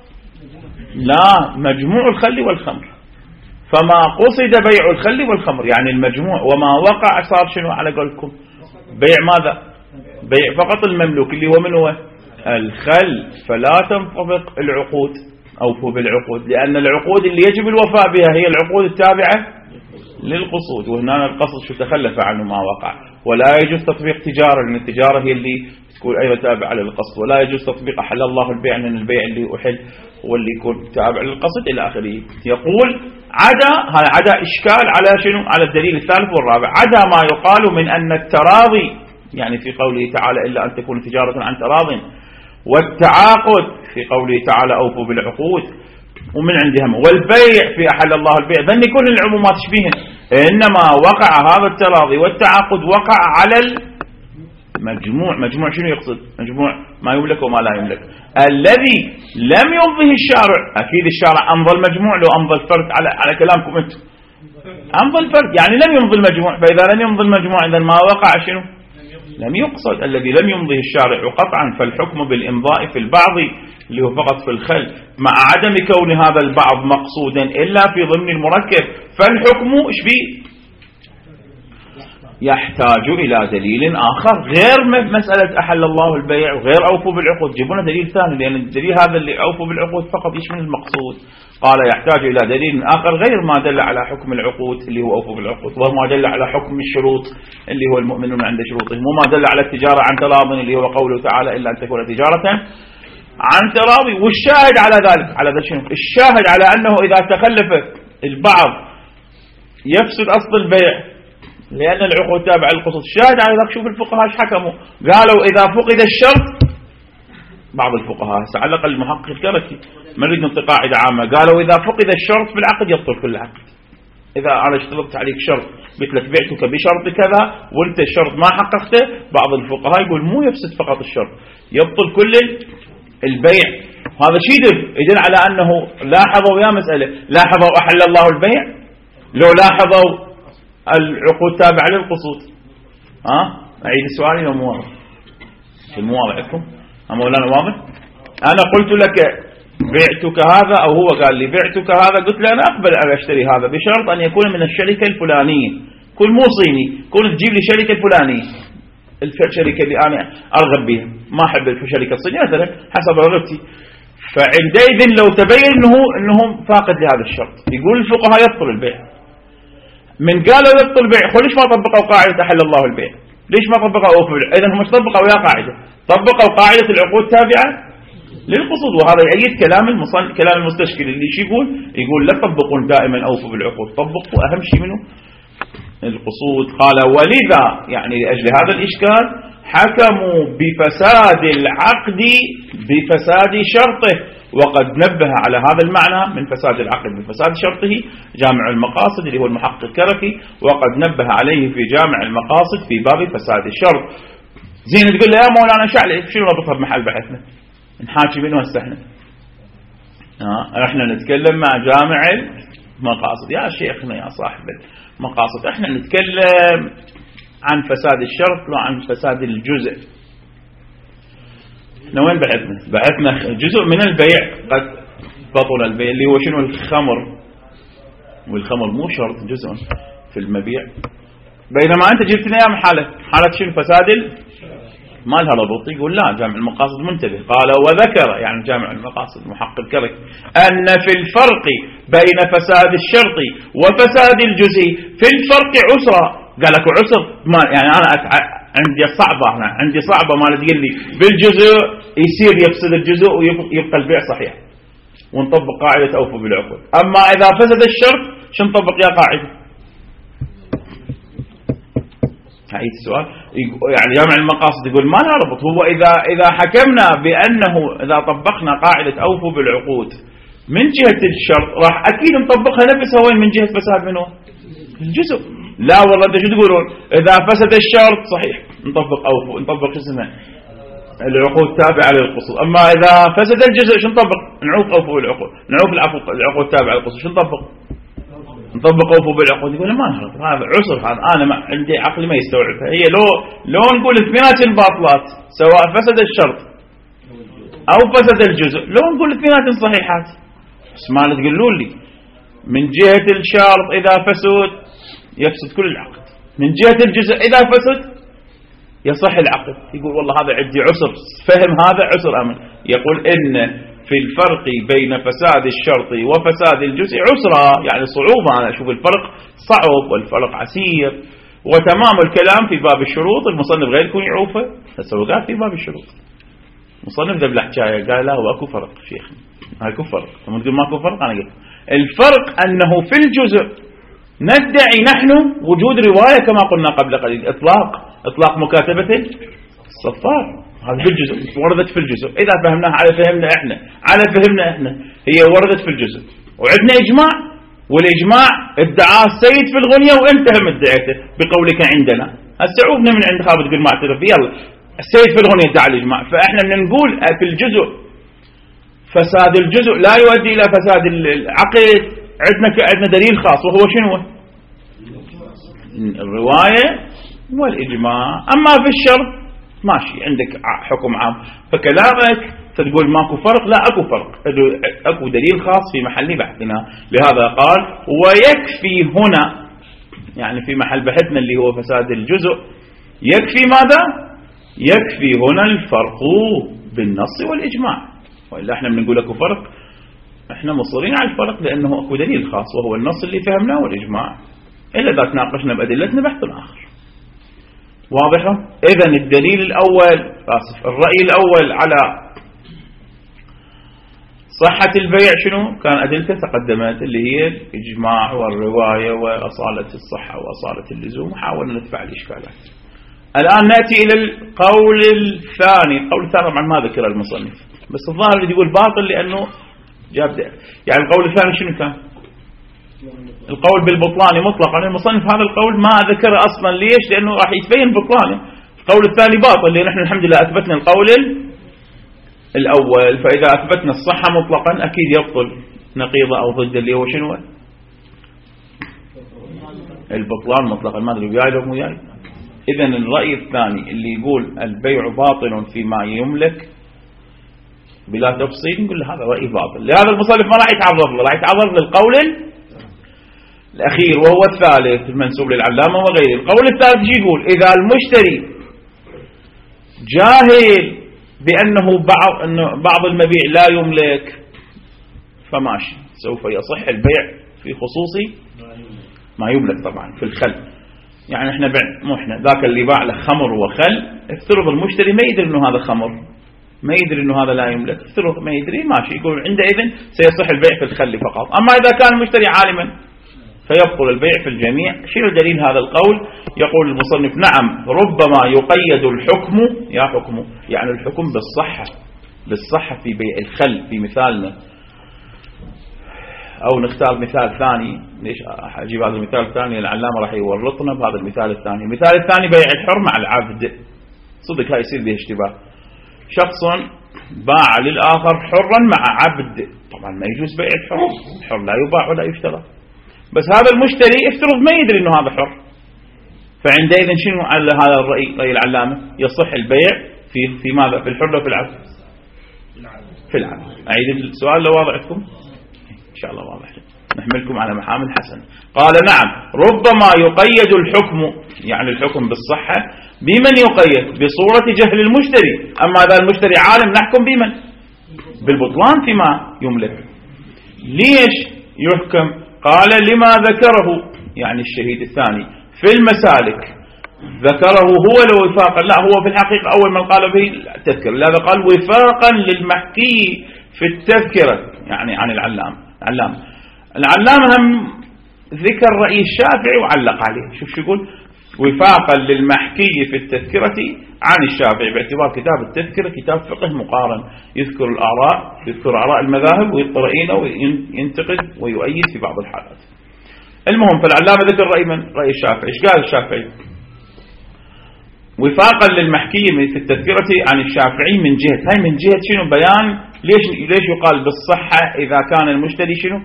لا، مجموع الخل والخمر. فما قصد بيع الخل والخمر يعني المجموع، وما وقع صار شنو على قولكم؟ بيع ماذا؟ بيع فقط المملوك اللي هو من هو؟ الخل. فلا تنطبق العقود أوفوا بالعقود، لأن العقود اللي يجب الوفاء بها هي العقود التابعة للقصود، وهنا القصد شو تخلف عنه ما وقع. ولا يجوز تطبيق تجارة، لأن التجارة هي اللي تكون أيضا تابعة للقصد. ولا يجوز تطبيق أحل الله البيع، لأن البيع اللي أحل هو اللي يكون تابع للقصد إلى آخره. يقول عدا إشكال على شنو؟ على الدليل الثالث والرابع، عدا ما يقال من أن التراضي، يعني في قوله تعالى إلا أن تكون تجارة عن تراض، والتعاقد في قوله تعالى أوفوا بالعقود، ومن عندهم والبيع في أحل الله البيع، ذن كل العمومات شبيهن. إنما وقع هذا التراضي والتعاقد وقع على المجموع. مجموع شنو يقصد؟ مجموع ما يملك وما لا يملك، الذي لم يمضه الشارع. أكيد الشارع أمضى المجموع، لو أمضى الفرد على كلامكم أنتم أمضى الفرد، يعني لم يمضي المجموع. فإذا لم يمضي المجموع إذا ما وقع شنو؟ لم يقصد. الذي لم يمضه الشارع قطعا، فالحكم بالإمضاء في البعض اللي هو فقط في الخل، مع عدم كون هذا البعض مقصودا إلا في ضمن المركب، فالحكم إيش يحتاج إلى دليل آخر غير مسألة أحل الله البيع وغير أوفوا بالعقود. جيبونا دليل ثاني، لأن الدليل هذا اللي أوفوا بالعقود فقط يشمل المقصود. قال يحتاج إلى دليل آخر غير ما دل على حكم العقود اللي هو أوفوا بالعقود، وما دل على حكم الشروط اللي هو المؤمنون عند شروطهم، وما دل على التجارة عن تراض اللي هو قوله تعالى إلا أن تكون تجارة عن تراضي. والشاهد على ذلك على ذلك شنو؟ الشاهد على أنه إذا تخلف البعض يفسد أصل البيع، لأن العقود تابعة للقصد. الشاهد على ذلك شوف الفقهاء ايش حكموا، قالوا إذا فقد الشرط، بعض الفقهاء على الأقل المحقق الكركي ما نريد نعطي قاعدة عامة، قالوا إذا فقد الشرط في العقد يبطل كل العقد. إذا أنا اشترطت عليك شرط قلت لك بعتك بشرط كذا وأنت الشرط ما حققته، بعض الفقهاء يقول مو يفسد فقط الشرط، يبطل كل البيع. هذا شيء يدل على أنه لاحظوا يا مسألة، لاحظوا أحل الله البيع، لو لاحظوا العقود تابعة للقصود. أعيد السؤال إذا مو واضح، مو واضح لكم؟ مولانا واضح؟ أنا قلت لك بعتك هذا، أو هو قال لي بعتك هذا، قلت له أنا أقبل أن أشتري هذا بشرط أن يكون من الشركة الفلانية، كل مو صيني، كل تجيب لي شركة الفلانية، الشركة اللي أنا أرغب بها، ما أحب الشركة الصينية مثلا حسب رغبتي. فعندئذ لو تبين أنه فاقد لهذا الشرط، يقول الفقهاء يبطل البيع. من قالوا يبطل البيع، ليش ما طبقوا قاعدة أحل الله البيع؟ ليش ما طبقوا أوفوا؟ إذا هم مش طبقوا يا قاعدة، طبقوا قاعدة العقود تابعة للقصود. وهذا يؤيد كلام المستشكل اللي شي يقول لا تطبقون دائما أوفوا بالعقود، طبقوا أهم شيء منه القصود. قال ولذا يعني لأجل هذا الإشكال حكموا بفساد العقد بفساد شرطه، وقد نبه على هذا المعنى من فساد العقد بفساد شرطه جامع المقاصد اللي هو المحقق الكركي، وقد نبه عليه في جامع المقاصد في باب فساد الشرط. زين تقول له يا مولانا شنو ربطها بمحل بحثنا؟ نحاكي منه هسه احنا نتكلم مع جامع المقاصد يا شيخنا يا صاحب المقاصد، احنا نتكلم عن فساد الشرط وعن فساد الجزء. وين بحثنا جزء من البيع قد بطل البيع اللي هو شنو؟ الخمر، والخمر مو شرط جزء في المبيع، بينما انت جبت لنا اياه حالة شنو؟ فساد ما لها ربط. يقول لا جامع المقاصد منتبه، قال وذكر يعني جامع المقاصد المحقق الكركي أن في الفرق بين فساد الشرط وفساد الجزء في الفرق عسرة. قال لك عسر ما يعني أنا عندي صعبة ما تقول لي بالجزء يصير يفسد الجزء ويبقى البيع صحيح ونطبق قاعدة أوفوا بالعقود، أما إذا فسد الشرط شو نطبق يا قاعدة؟ هاي السؤال. يعني جامع المقاصد يقول ما لها ربط. هو إذا حكمنا بأنه إذا طبقنا قاعدة أوفوا بالعقود من جهة الشرط راح أكيد نطبقها نفسها وين؟ من جهة فساد منه الجزء. لا والله انتوا شو تقولون؟ إذا فسد الشرط صحيح نطبق أوفوا، نطبق شو اسمه العقود تابعة للقصود. أما إذا فسد الجزء شو نطبق؟ نعوف أوفوا بالعقود، نعوف العقود تابعة للقصود. شو نطبق أوفوا بالعقود؟ يقول ما نعرف هذا عسر، هذا أنا ما عندي عقلي ما يستوعبها. هي لو نقول اثنينات الباطلات سواء فسد الشرط أو فسد الجزء، لو نقول اثنينات صحيحات، بس ما تقولون لي من جهة الشرط إذا فسد يفسد كل العقد، من جهة الجزء إذا فسد يصح العقد. يقول والله هذا عندي عسر، فهم هذا عسر أمن. يقول إن في الفرق بين فساد الشرط وفساد الجزء عسرة، يعني صعوبة. أنا أشوف الفرق صعب والفرق عسير. وتمام الكلام في باب الشروط المصنف غير يكون يعوفه. هسه قال في باب الشروط مصنف ذبل حكاية قال لا هو أكو فرق شيخنا، أكو فرق. ثم تقول ماكو فرق، أنا قلت الفرق أنه في الجزء ندعي نحن وجود رواية كما قلنا قبل قليل إطلاق مكاتبة الصفار، هذا في الجزء وردت في الجزء. إذا فهمناها على فهمنا إحنا هي وردت في الجزء، وعندنا إجماع، والإجماع ادعاه السيد في الغنية وأنت هم ادعيته بقولك عندنا. هالسعوبنا من عند خالد تقول ما اعترف، يلا السيد في الغنية ادعى الإجماع، فإحنا نقول في الجزء فساد الجزء لا يؤدي إلى فساد العقد. عندنا دليل خاص وهو شنو؟ الرواية والإجماع. أما في الشرط ماشي عندك حكم عام. فكلامك تقول ماكو فرق، لا أكو فرق، أكو دليل خاص في محل بحثنا. لهذا قال ويكفي هنا، يعني في محل بحثنا اللي هو فساد الجزء، يكفي ماذا؟ يكفي هنا الفرق بالنص والإجماع. وإلا احنا بنقول أكو فرق، احنا مصرين على الفرق لأنه أكو دليل خاص وهو النص اللي فهمناه والإجماع. إلا إذا تناقشنا بأدلتنا بحث آخر. واضحة؟ إذن الدليل الأول الرأي الأول على صحة البيع شنو؟ كان أدلته تقدمت اللي هي الإجماع والرواية وأصالة الصحة وأصالة اللزوم، وحاولنا ندفع الإشكالات. الآن نأتي إلى القول الثاني. القول الثاني طبعا ما ذكر المصنف، بس الظاهر اللي يقول باطل لأنه جاب يعني القول الثاني شنو كان؟ القول بالبطلان مطلقا. المصنف هذا القول ما ذكره أصلا. ليش؟ لأنه راح يتبين بطلانه. القول الثاني باطل لأن نحن الحمد لله أثبتنا القول الأول، فإذا أثبتنا الصحة مطلقا أكيد يبطل نقيضة أو ضد اللي هو شنو؟ البطلان مطلقا. ما أدري وياي لو مو وياي. إذن الرأي الثاني اللي يقول البيع باطل فيما يملك بلا تفصيل، نقول هذا رأي باطل. لهذا المصنف ما راح يتعرض له، راح يتعرض للقول الأخير وهو الثالث المنسوب للعلامة وغيره. القول الثالث يقول إذا المشتري جاهل بأنه بعض المبيع لا يملك فماشي، سوف يصح البيع في خصوص ما يملك. طبعا في الخل يعني احنا مو احنا ذاك اللي باع له خمر وخل، افترض المشتري ما يدري انه هذا خمر ما يدري أنه هذا لا يملك، افترض ما يدري ماشي، يقول عندئذ سيصح البيع في الخل فقط. أما إذا كان المشتري عالما فيبطل البيع في الجميع. شنو دليل هذا القول؟ يقول المصنف: نعم، ربما يقيد الحكم، يا حكم يعني الحكم بالصحة في بيع الخل في مثالنا، أو نختار مثال ثاني. ليش أجيب هذا المثال الثاني؟ العلامة راح يورطنا بهذا المثال الثاني. المثال الثاني بيع الحر مع العبد. صدق هاي يصير به اشتباه. شخص باع للآخر حرا مع عبد، طبعا ما يجوز بيع الحر لا يباع ولا يشترى. بس هذا المشتري افترض ما يدري انه هذا حر، فعندئذ شنو على هذا الرأي، رأي العلامة؟ يصح البيع في ماذا؟ في الحر وفي العبد؟ في العبد. أعيد السؤال لو واضح لكم إن شاء الله واضح، نحملكم على محامل حسن. قال: نعم، ربما يقيد الحكم، يعني الحكم بالصحة بمن يقيد؟ بصورة جهل المشتري. أما إذا المشتري عالم نحكم بمن؟ بالبطلان فيما يملك. ليش يحكم؟ قال: لما ذكره، يعني الشهيد الثاني في المسالك ذكره هو لوفاقا، لا هو في الحقيقة أول من قال به التذكرة، لذا قال وفاقا للمحكي في التذكرة، يعني عن العلامة هم ذكر رأي الشافعي وعلق عليه. شوف شو يقول: وفاقا للمحكي في التذكرة عن الشافعي، باعتبار كتاب التذكرة كتاب فقه مقارن، يذكر الآراء، يذكر آراء المذاهب ويطرئينه وينتقد ويؤيد في بعض الحالات. المهم فالعلامة ذكر رأي من؟ رأي الشافعي. ايش قال الشافعي؟ وفاقا للمحكي في التذكرة عن الشافعي من جهة، هاي من جهة شنو؟ بيان ليش يقال بالصحة إذا كان المشتري شنو؟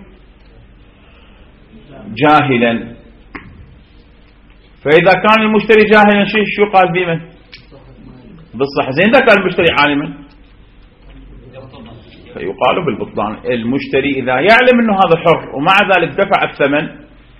جاهلا. فإذا كان المشتري جاهلا شو يقال بمن؟ بالصحة. زين إذا كان المشتري عالما فيقال بالبطلان. المشتري إذا يعلم أنه هذا حر ومع ذلك دفع الثمن،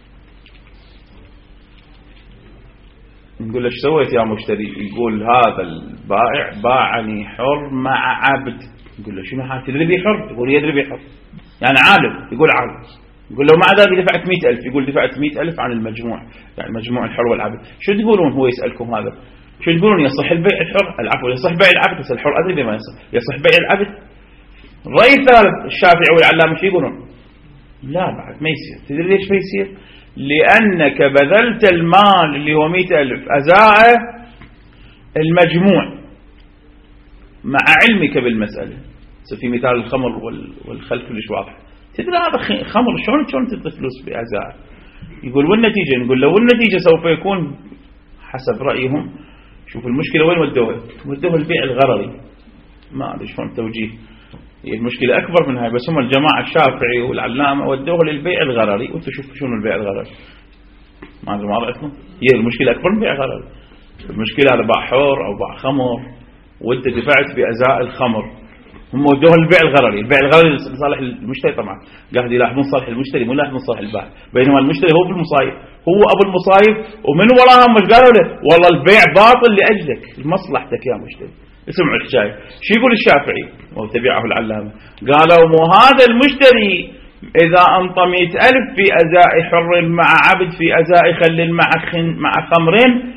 نقول له: ايش سويت يا مشتري؟ يقول: هذا البائع باعني حر مع عبد. نقول له: شنو هذا؟ تدري بي حر؟ يقول: يدري بي حر، يعني عالم. يقول: عالم. يقول: لو مع ذلك دفعت 100,000. يقول: دفعت 100,000 عن المجموع، يعني مجموع الحر والعبد. شو تقولون؟ هو يسألكم هذا، شو تقولون؟ يصح البيع الحر؟ العفو، يصح بيع العبد، بس الحر أدري بما يصح بيع العبد. الرأي الثالث الشافعي والعلامة شو يقولون؟ لا بعد ما يصير. تدري ليش ما يصير؟ لأنك بذلت المال اللي هو 100,000 أزاء المجموع مع علمك بالمسألة. في مثال الخمر والخل كلش واضح. تدري هذا خمر، شلون تعطي فلوس بأزاء؟ يقول: والنتيجة؟ نقول له: والنتيجة سوف يكون حسب رأيهم. شوف المشكلة وين ودوها البيع الغرري. ما أدري شلون توجيه، هي المشكلة أكبر من هاي، بس هم الجماعة الشافعي والعلامة ودوها للبيع الغرري. وانتم شوفوا شنو البيع الغرري، ما أدري ما رأيتكم. هي المشكلة أكبر من البيع الغرري. المشكلة هذا باع حور أو باع خمر وانت دفعت بأزاء الخمر، هم ودوها للبيع الغرري. البيع الغرري لصالح المشتري طبعا، قاعد يلاحظون صالح المشتري مو يلاحظون صالح البائع، بينما المشتري هو بالمصايب، هو أبو المصايب، ومن وراهم مش قالوا له والله البيع باطل لأجلك لمصلحتك يا مشتري. اسمعوا الحكاية شو يقول الشافعي وتبعه العلامة. قالوا: مو هذا المشتري إذا أنطى 100,000 في أزاء حر مع عبد في أزاء خل مع خمر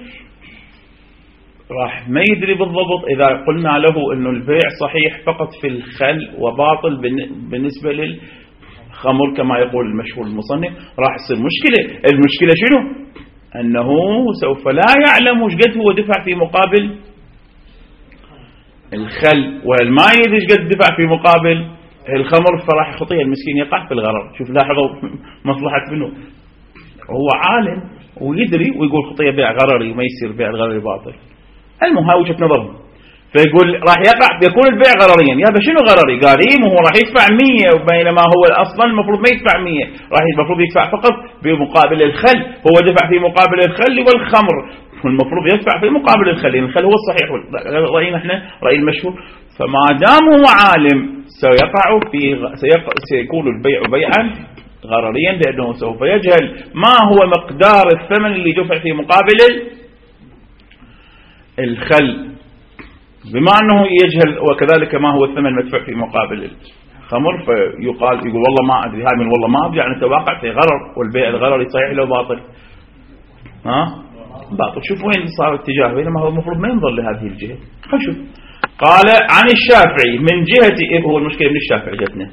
راح ما يدري بالضبط. إذا قلنا له أنه البيع صحيح فقط في الخل وباطل بالنسبة للخمر كما يقول المشهور المصنف، راح يصير مشكلة. المشكلة شنو؟ أنه سوف لا يعلم وش قد هو دفع في مقابل الخل، والما يدري ايش قد دفع في مقابل الخمر، فراح يخطيه المسكين يقع في الغرر. شوف لاحظوا مصلحة منه، هو عالم ويدري ويقول خطيه بيع غرري وما يصير بيع الغرري باطل. المهم هاي وجهة نظرهم. فيقول راح بيكون البيع غرريا. يا شنو غرري؟ قال إيه، هو راح يدفع 100 بينما هو اصلا المفروض ما يدفع 100، راح المفروض يدفع فقط بمقابل الخل. هو دفع في مقابل الخل والخمر، المفروض يدفع في مقابل الخل، الخل هو الصحيح. رأينا احنا رأي المشهور. فما دام هو عالم سيكون البيع بيعا غرريا، لأنه سوف يجهل ما هو مقدار الثمن اللي دفع في مقابل الخل، بما أنه يجهل وكذلك ما هو الثمن مدفوع في مقابل الخمر، فيقول والله ما أدري، هاي من والله ما أدري، يعني توقع في غرر، والبيع الغرري صحيح لو باطل. باطل. شوف وين صار الاتجاه، بينما هو المفروض ما ينظر لهذه الجهة. خشوف قال عن الشافعي من جهة، هو المشكلة من الشافعي جتنا،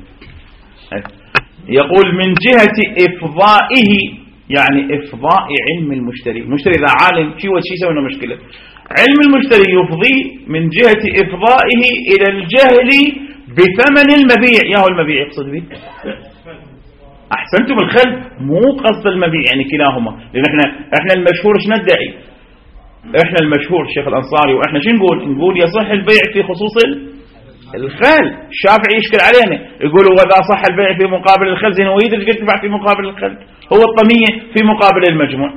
يقول من جهة إفضائه، يعني إفضاء علم المشتري. المشتري إذا عالم شيء يسوي له مشكلة، علم المشتري يفضي من جهة إفضائه إلى الجهل بثمن المبيع. ياهو المبيع يقصد به، أحسنتم، الخل مو قصد المبيع، يعني كلاهما. لأن احنا المشهور ايش ندعي؟ احنا المشهور الشيخ الأنصاري واحنا شو نقول يصح البيع في خصوص الخل. الشافعي يشكل علينا يقول وإذا صح البيع في مقابل الخل زين، ويدرج يدفع في مقابل الخل، هو الطمية في مقابل المجموع.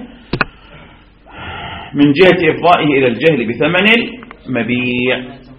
من جهة إفضائه إلى الجهل بثمن المبيع.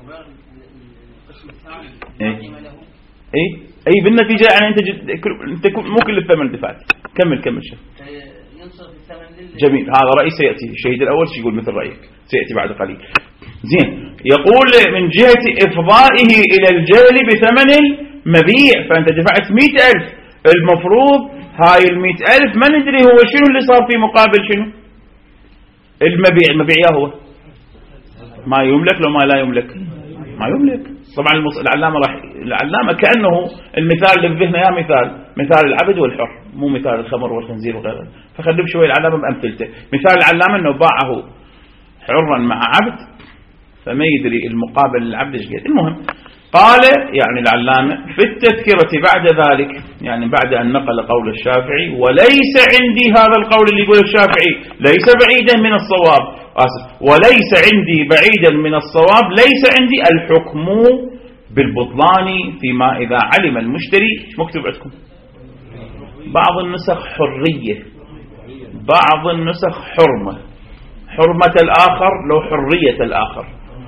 أي بالنتيجة يعني أنت مو كل الثمن دفعت. كمل شيخ. جميل، هذا رأي سيأتي. الشهيد الأول يقول مثل رأيك، سيأتي بعد قليل. زين، يقول من جهة إفضائه إلى الجهل بثمن المبيع، فأنت دفعت 100,000، المفروض هاي 100,000 ما ندري هو شنو اللي صار في مقابل شنو المبيع يا هو ما يملك لو ما لا يملك ما يملك. طبعا العلامة كأنه المثال اللي بذهنه يا مثال العبد والحر، مو مثال الخمر والخنزير وغيره، فخلف شوي العلامة بأمثلته. مثال العلامة أنه باعه حرا مع عبد، فما يدري المقابل العبد ايش قد. المهم قال يعني العلامة في التذكرة بعد ذلك، يعني بعد أن نقل قول الشافعي، وليس عندي هذا القول اللي يقول الشافعي ليس بعيدا من الصواب، وليس عندي بعيدا من الصواب، ليس عندي الحكم بالبطلان فيما إذا علم المشتري. مكتوب عندكم بعض النسخ حرية، بعض النسخ حرمة الآخر لو حرية الآخر.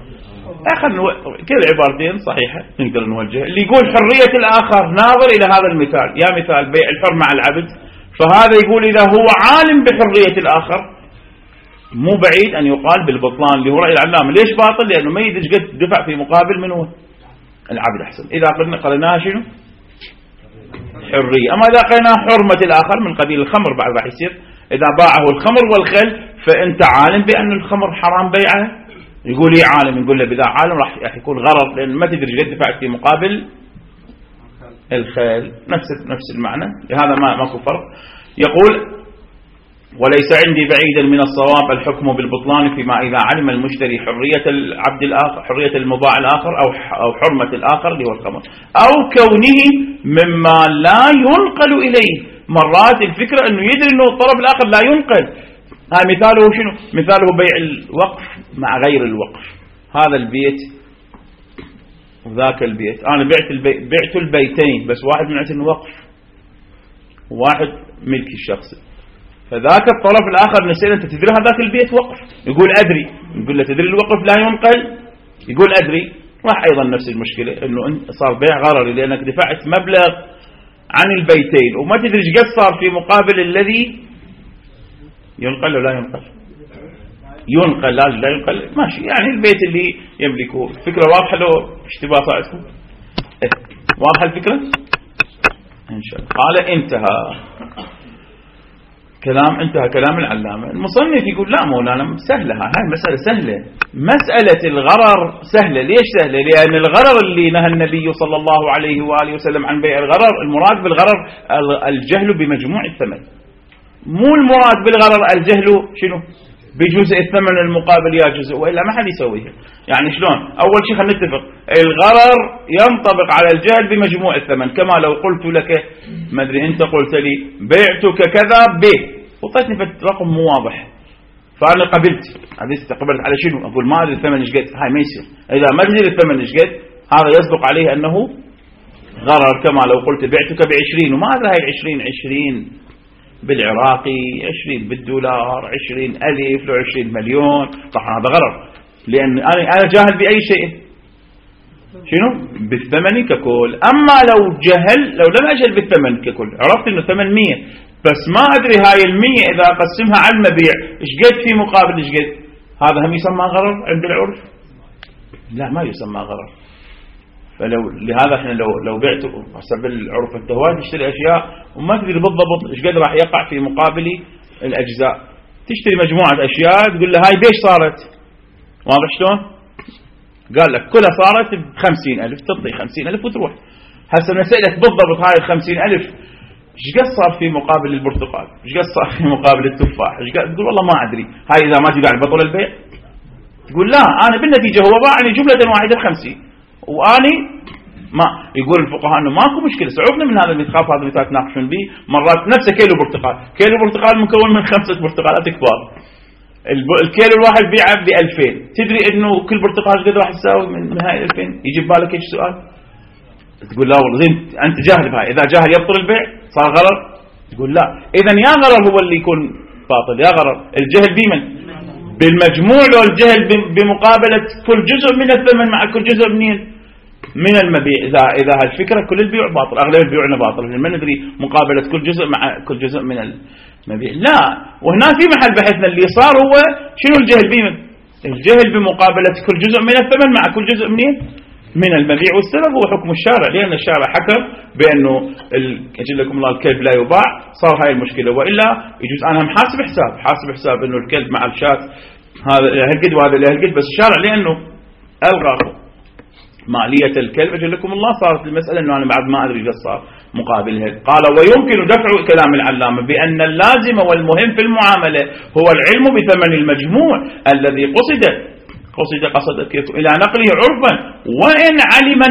كل عبارتين صحيحة نقدر نوجه. اللي يقول حرية الآخر ناظر إلى هذا المثال، يا مثال بيع الحر مع العبد، فهذا يقول إذا هو عالم بحرية الآخر مو بعيد أن يقال بالبطلان اللي هو رأي العلامة. ليش باطل؟ لأنه ما يدري قد دفع في مقابل من هو العبد. أحسن إذا قلناها شنو حرية. أما إذا قلنا حرمة الآخر من قبيل الخمر بعد راح يصير إذا باعه الخمر والخل فأنت عالم بأن الخمر حرام بيعه، يقول لي عالم، يقول له بذا عالم راح يكون غرض، لأن ما تدري قد دفعت في مقابل الخل. نفس المعنى، لهذا ماكو فرق. يقول وليس عندي بعيدا من الصواب الحكم بالبطلان فيما إذا علم المشتري حرية العبد الآخر، حرية المباع الآخر أو حرمة الآخر اللي هو الخمر، أو كونه مما لا ينقل إليه. مرات الفكرة أنه يدري أنه الطرف الآخر لا ينقل. مثاله شنو؟ مثاله بيع الوقف مع غير الوقف. هذا البيت وذاك البيت، أنا بعت البيتين، بس واحد من عندنا وقف وواحد ملك الشخصي، فذاك الطرف الآخر نسأل أنت تدري هذاك البيت وقف؟ يقول أدري. نقول له تدري الوقف لا ينقل؟ يقول أدري. راح أيضا نفس المشكلة، أنه صار بيع غرري لأنك دفعت مبلغ عن البيتين وما تدري ايش قد صار في مقابل الذي ينقل ولا ينقل. ينقل لا ينقل ماشي، يعني البيت اللي يملكه. الفكرة واضحة لو اشتباه صاعدكم؟ واضحة الفكرة إن شاء الله. قال انتهى كلام العلامة. المصنف يقول لا مولانا سهلة، هاي مسألة سهلة. مسألة الغرر سهلة. ليش سهلة؟ لأن الغرر اللي نهى النبي صلى الله عليه وآله وسلم عن بيع الغرر، المراد بالغرر الجهل بمجموع الثمن، مو المراد بالغرر الجهل شنو بجزء الثمن المقابل يا جزء، وإلا ما حد يسويها. يعني شلون؟ أول شيء خلينا نتفق، الغرر ينطبق على الجهل بمجموع الثمن، كما لو قلت لك ما أدري أنت قلت لي بعتك كذا ب، وطيتني في رقم مو واضح، فأنا قبلت استقبلت على شنو؟ أقول ما أدري الثمن إيش قد. هاي ما يصير. إذا ما أدري الثمن إيش قد هذا يسبق عليه أنه غرر، كما لو قلت بعتك ب20 وما أدري هاي 20 بالعراقي، 20 بالدولار، 20,000 لو 20 مليون، طبعا هذا غرر، لأن أنا جاهل بأي شيء شنو بالثمن ككل. أما لو لم أجهل بالثمن ككل، عرفت إنه ثمن 100 بس ما أدري هاي 100 إذا أقسمها على المبيع إيش قد في مقابل إيش قد، هذا هم يسمى غرر عند العرف؟ لا ما يسمى غرر. لهذا احنا لو بعت حسب العرف انت هواي تشتري اشياء وما تدري بالضبط ايش قد راح يقع في مقابل الاجزاء، تشتري مجموعه اشياء تقول له هاي بيش صارت، واضح شلون؟ قال لك كلها صارت ب50,000 تعطي 50,000 وتروح. هسه نسألك بالضبط هاي ال50,000 ايش قد صار في مقابل البرتقال؟ ايش قد صار في مقابل التفاح؟ ايش قد؟ تقول والله ما ادري. هاي اذا ما تقعد بطل البيع. تقول لا انا بالنتيجه هو باعني جمله واحده ب50 واني ما. يقول الفقهاء انه ماكو مشكله، سعوبنا من هذا اللي تخاف، هذا اللي تناقشون به مرات نفسه كيلو برتقال، كيلو برتقال مكون من 5 برتقالات كبار، الكيلو الواحد بيعه ب2000، تدري انه كل برتقال قد راح يساوي من هاي 2000؟ يجي ببالك ايش سؤال؟ تقول لا والله زين انت جاهل بهاي، اذا جاهل يبطل البيع صار غرر. تقول لا، اذا يا غرر هو اللي يكون باطل، يا غرر الجهل بمن؟ بالمجموع، لو الجهل بمقابله كل جزء من الثمن مع كل جزء من المبيع. اذا هالفكره كل البيوع باطل، اغلب البيوع باطل، ما ندري مقابله كل جزء مع كل جزء من المبيع. لا، وهنا في محل بحثنا اللي صار هو شنو الجهل بمن؟ الجهل بمقابله كل جزء من الثمن مع كل جزء من المبيع. والسبب هو حكم الشارع، لأن الشارع حكم بأنه أجل لكم الله الكلب لا يباع، صار هاي المشكلة. وإلا يجوز أنا حاسب حساب أنه الكلب مع الشاة هذا هالقد وهذا هالقد، بس الشارع لأنه ألغى مالية الكلب أجل لكم الله، صارت المسألة أنه أنا بعد ما أدري قد صار مقابلها. قال ويمكن دفع كلام العلامة بأن اللازم والمهم في المعاملة هو العلم بثمن المجموع الذي قصد كيف إلى نقله عرفا، وإن علم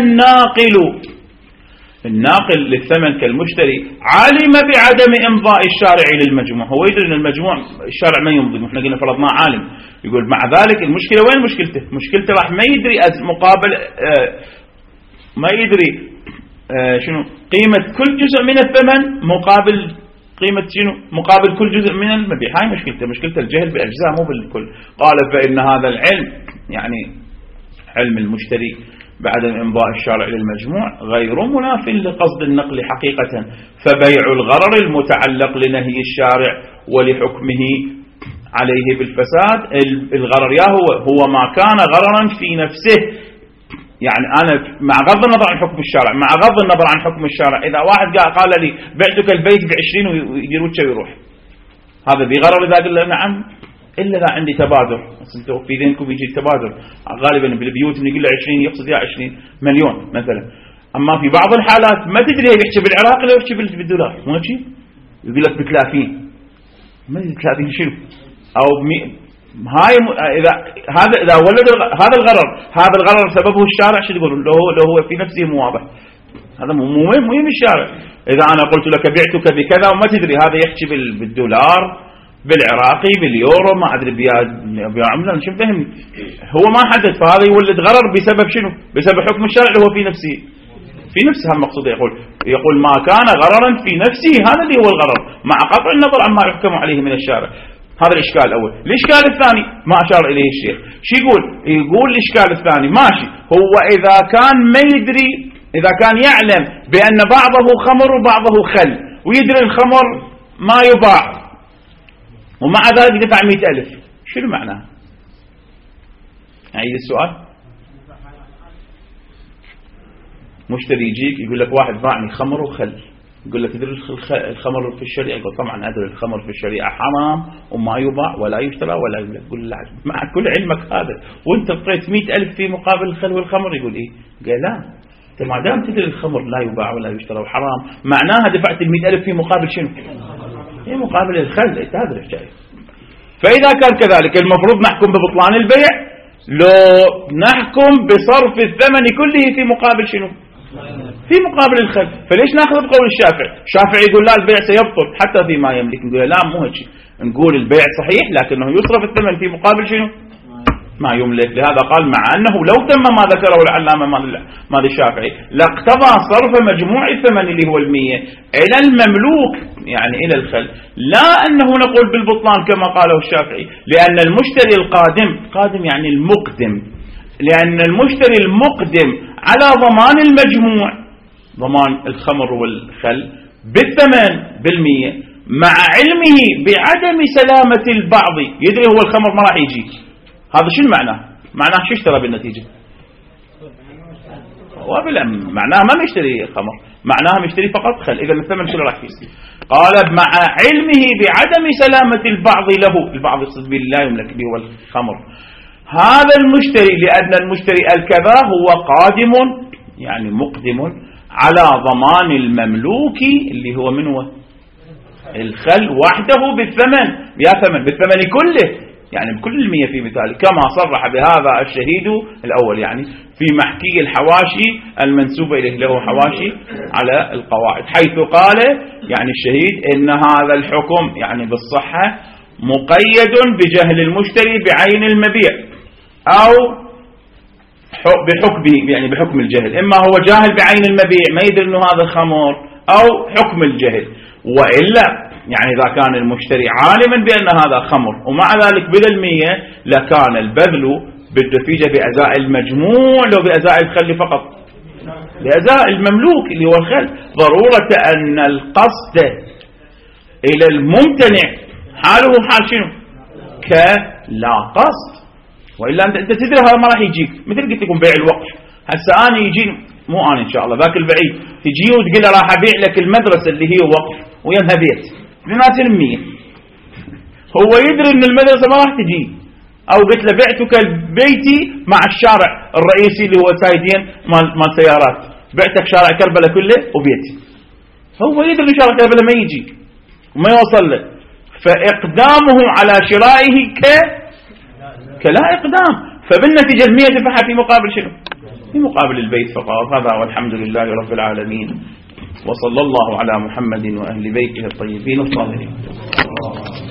الناقل للثمن كالمشتري علم بعدم إمضاء الشارع للمجموع. هو يدري أن المجموع الشارع ما يمضي، احنا قلنا فرضنا عالم، يقول مع ذلك المشكلة وين مشكلته راح ما يدري مقابل ما يدري شنو قيمة كل جزء من الثمن مقابل قيمة شنو مقابل كل جزء من المبيع. هاي مشكلته الجهل بأجزاء مو بالكل. قال فإن هذا العلم يعني علم المشتري بعدم إمضاء الشارع للمجموع غير مناف لقصد النقل حقيقة، فبيع الغرر المتعلق لنهي الشارع ولحكمه عليه بالفساد. الغرر يا هو ما كان غررا في نفسه، يعني أنا مع غض النظر عن حكم الشارع، مع غض النظر عن حكم الشارع، إذا واحد قال لي بعتك البيت ب20 ويروح ويروح، هذا بغرر إذا قال له نعم، إلا إذا عندي تبادر. أنتم في ذهنكم يجي التبادر غالبا بالبيوت من يقول له 20 يقصد يا 20 مليون مثلا. أما في بعض الحالات ما تدري يحكي بالعراق ولا يحكي بالدولار، مو هيك؟ يقول لك ب30، ما ادري 30 شنو أو هاي إذا ولد هذا الغرر سببه الشارع، شو يقول لو هو في نفسه مو واضح، هذا مو مهم الشارع. إذا أنا قلت لك بعتك بكذا وما تدري هذا يحكي بالدولار بالعراقي باليورو ما أدري بيعملون شو فهمني، هو ما حدث، فهذا يولد غرر بسبب شنو؟ بسبب حكم الشارع اللي هو في نفسه المقصود. يقول ما كان غررا في نفسه، هذا اللي هو الغرر مع قطع النظر عما يحكم عليه من الشارع. هذا الإشكال الأول. الإشكال الثاني ما أشار إليه الشيخ، شو يقول الإشكال الثاني ماشي، هو إذا كان ما يدري، إذا كان يعلم بأن بعضه خمر وبعضه خل، ويدري الخمر ما يباع ومع ذلك دفع 100,000، شنو معناه؟ أعيد السؤال. مشتري يجيك يقول لك واحد باعني خمر وخل، يقول لك تدري الخمر في الشريعة؟ يقول طبعا أدري الخمر في الشريعة حرام وما يباع ولا يشترى ولا يباع. يقول لا، مع كل علمك هذا وانت اعطيت 100,000 في مقابل الخل والخمر. يقول ايه؟ قال لا، انت ما دام تدري الخمر لا يباع ولا يشترى وحرام، معناها دفعت 100,000 في مقابل شنو؟ في مقابل الخل. هذا الحكاية. فإذا كان كذلك المفروض نحكم ببطلان البيع لو نحكم بصرف الثمن كله في مقابل شنو؟ في مقابل الخل. فليش ناخذ بقول الشافعي يقول لا البيع سيبطل حتى فيما يملك، نقول لا مو هيك، نقول البيع صحيح لكنه يصرف الثمن في مقابل شنو؟ ما يملك. لهذا قال مع أنه لو تم ما ذكره العلامة ماذا الشافعي لاقتضى صرف مجموع الثمن اللي هو 100 إلى المملوك، يعني إلى الخل، لا أنه نقول بالبطلان كما قاله الشافعي، لأن المشتري قادم يعني المقدم، لأن المشتري المقدم على ضمان المجموع، ضمان الخمر والخل بالثمن 100 مع علمه بعدم سلامة البعض، يدري هو الخمر ما راح يجي. هذا شنو معناه شو اشترى بالنتيجة؟ معناه ما مشتري خمر، معناها مشتري فقط خل، إذا الثمن شنو راح يصير؟ قال مع علمه بعدم سلامة البعض له، البعض يقصد به لا يملك به هو الخمر، هذا المشتري لأن المشتري الكذا هو قادم يعني مقدم على ضمان المملوك اللي هو من هو الخل وحده بالثمن، يا ثمن بالثمن كله، يعني بكل المية في مثال، كما صرح بهذا الشهيد الأول يعني في محكي الحواشي المنسوبة إليه، له حواشي على القواعد، حيث قال يعني الشهيد إن هذا الحكم يعني بالصحة مقيد بجهل المشتري بعين المبيع أو بحكمه، يعني بحكم الجهل، إما هو جاهل بعين المبيع ما يدري أنه هذا خمر، أو حكم الجهل. وإلا يعني إذا كان المشتري عالما بأن هذا خمر ومع ذلك بالمية لكان البذل بالدفيجة بأزاء المجموع لو بأزاء الخل فقط، بأزاء المملوك اللي هو الخل، ضرورة أن القصد إلى الممتنع حاله حال شنو كلا قصد، وإلا أنت تدري هذا ما راح يجيك، مثل قلت لكم بيع الوقف، هسه أنا يجيني مو أنا إن شاء الله ذاك البعيد تجي وتقول له راح أبيع لك المدرسة اللي هي وقف وينها بيت بناس المية، هو يدري أن المدرسة ما راح تجي، أو قلت له بعتك بيتي مع الشارع الرئيسي اللي هو سايدين مال سيارات، بعتك شارع كربلاء كله وبيتي، هو يدري أن شارع كربلاء ما يجي وما يوصل له، فإقدامه على شرائه كلا إقدام، فبالنتيجة المية دفعها في مقابل شنو؟ في مقابل البيت فقط. هذا والحمد لله رب العالمين، وصلى الله على محمد وأهل بيته الطيبين الطاهرين.